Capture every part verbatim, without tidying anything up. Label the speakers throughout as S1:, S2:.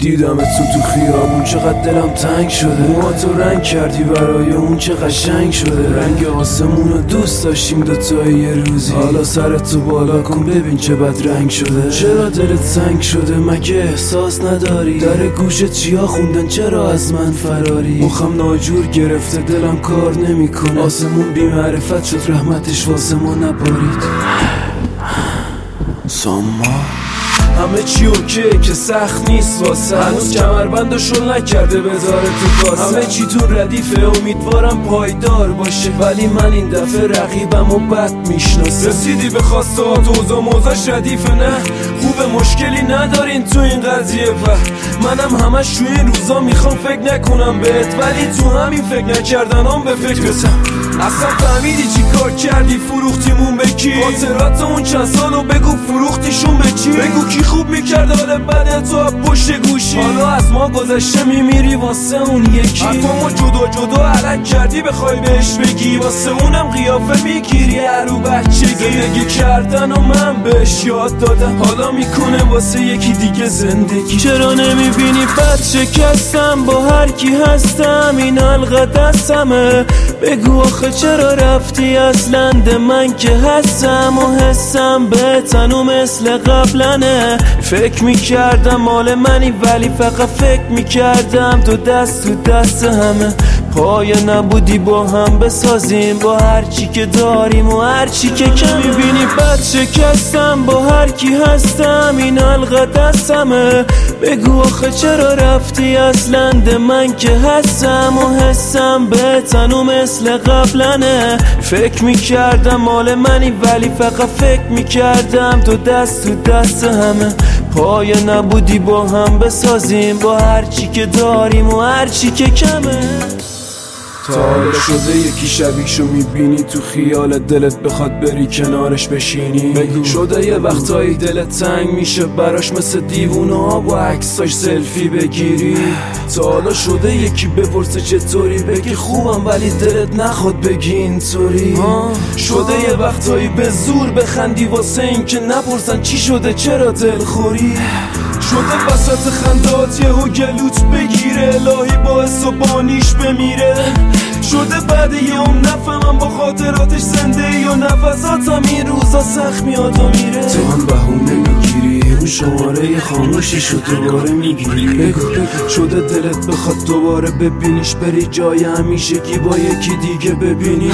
S1: دیدمتون تو خیابون چقدر دلم تنگ شده. موهاتو رنگ کردی برای اون چه قشنگ شده. رنگ آسمونو دوست داشتیم دوتایی یه روزی، حالا سرتو بالا کن ببین چه بد رنگ شده. چرا دلت سنگ شده مگه احساس نداری؟ در گوشت چیا خوندن چرا از من فراری؟ مخم ناجور گرفته دلم کار نمیکنه. آسمون بی معرفت شد رحمتش واسه ما نبارید. ساما همه چی اوکی که سخت نیست واسه، هنوز کمربندشو نکرده بذاره تو کاسه. همه چی تو ردیفه امیدوارم پایدار باشه، ولی من این دفعه رقیبم و بد میشناسم. رسیدی به خواستهات اوضاع موضاعش ردیفه نه خوبه، مشکلی ندارین تو این قضیه. و منم همش توی این روزا میخوام فکر نکنم بهت، ولی تو همین فکر نکردنام به فکر رسم. اصلا فهمیدی چی کار کردی؟ فروختیمون به کی؟ خاطرات اون چند سالو بگو فروختیشون به چی؟ بگو کی خوب میکرد حال بده تو پشت گوشی؟ حالا از ما گذشته میمیری واسه اون یکی. حرفامو جدا جدا علک کردی بخوای بهش بگی، واسه اونم قیافه میگیری هرو بچگی. زندگی کردن و من بهش یاد دادم، حالا میکنه واسه یکی دیگه زندگی. چرا نمیبینی بد شکستم با هر کی هستم؟ این حلقه دستمه، بگو آخه چرا رفتی اصلا ده من که هستم و حسم به تنو مثل قبلنه. فکر میکردم مال منی ولی فقط فکر میکردم تو دست تو دست همه. پای نبودی با هم بسازیم با هرچی که داریم و هرچی که کم. میبینی بد شکستم با هر کی هستم، این حلقه دستمه، بگو آخه چرا رفتی اصلا ده من که هستم و حسم به تنو مثل قبلنه. فکر میکردم مال منی ولی فقط فکر میکردم تو دست تو دست همه. پای نبودی با هم بسازیم با هرچی که داریم و هرچی که کمه. تا حالا شده یکی شبیهشو میبینی تو خیال دلت بخواد بری کنارش بشینی؟ بگو. شده یه وقتایی دلت تنگ میشه براش مثل دیوونه ها با عکساش سلفی بگیری؟ تا حالا شده یکی بپرسه چطوری بگی خوبم ولی دلت نخواد بگی اینطوری؟ شده یه وقتایی به زور بخندی واسه این که نپرسن چی شده چرا دلخوری؟ شده وسط خندات یهو گلوت بگیره الهی باعث و بانیش بمیره؟ شده بعد یه اون نفهمم با خاطراتش زنده یا نفساتم این روزا سخت میاد و میره. تو هم بهونه میگیری اون شماره خاموشیشو دوباره میگیری؟ بگو شده دلت بخواد دوباره ببینیش، بری جای همیشگی با یکی دیگه ببینیش؟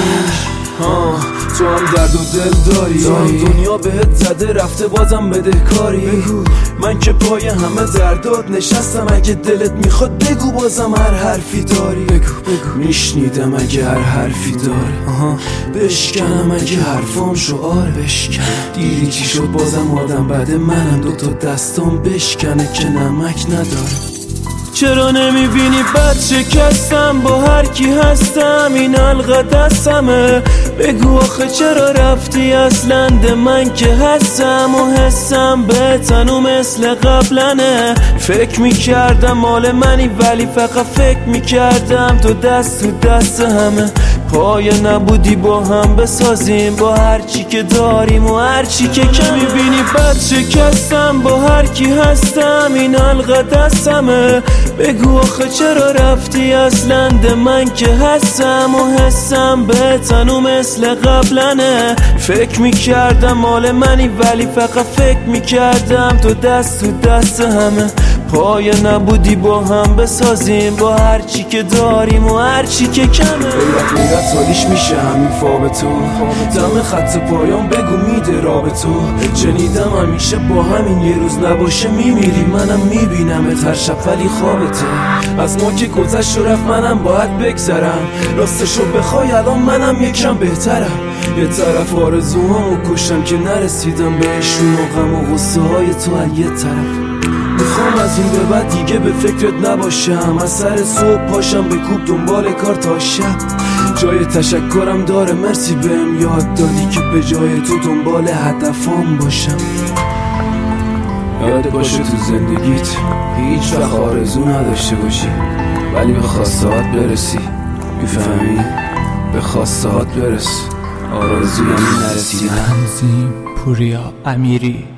S1: ها تو هم درد و دل داری، تو هم دنیا بهت زده رفته بازم بدهکاری. بگو من که پای همه دردات نشستم، اگه دلت میخواد بگو بازم هر حرفی داری. بگو بگو میشنیدم اگه هر حرفی داره، آها بشکنم اگه حرفام شعار بشکن. دیری چی شد بازم آدم بده منم دوتا دستام بشکنه که نمک نداره. چرا نمیبینی بد شکستم با هر کی هستم، این حلقه دستمه، بگو آخه چرا رفتی اصلا ده من که هستم و حسم به تنو مثل قبلنه. فکر میکردم مال منی ولی فقط فکر میکردم تو دست تو دست همه. پای نبودی با هم بسازیم با هرچی که داریم و هرچی که کم. میبینی بد شکستم با هر کی هستم، این حلقه دستمه، بگو آخه چرا رفتی اصلا ده من که هستم و حسم به تنو مثل قبلنه. فکر میکردم مال منی ولی فقط فکر میکردم تو دست تو دست همه. پای نبودی با هم بسازیم با هرچی که داریم و هرچی که کمه. غیرت غیرت حالیش میشه همین فا به تو، دم خط پایان بگو میده را به تو. شنیدم همیشه با همین یه روز نباشه میمیری، منم میبینمت هر شب ولی خوابته. از ما که گذشت و رفت منم باید بگذرم، راستشو بخوای الان منم یکم بهترم. یه طرف آرزوهامو کشتم که نرسیدم بهشون و غم و غصه های تو از یه طرف. میخوام از این به بعد دیگه به فکرت نباشم، از سر صبح پاشم به کوب دنبال کار تا شب. جای تشکرم داره مرسی بهم یاد دادی که به جای تو دنبال هدفام باشم. یاد باشه تو زندگیت هیچ وقت آرزو نداشته باشی ولی به خواستهات برسی. میفهمی؟ به خواستهات برس، آرزو یعنی نرسیدن.
S2: پوریا امیری.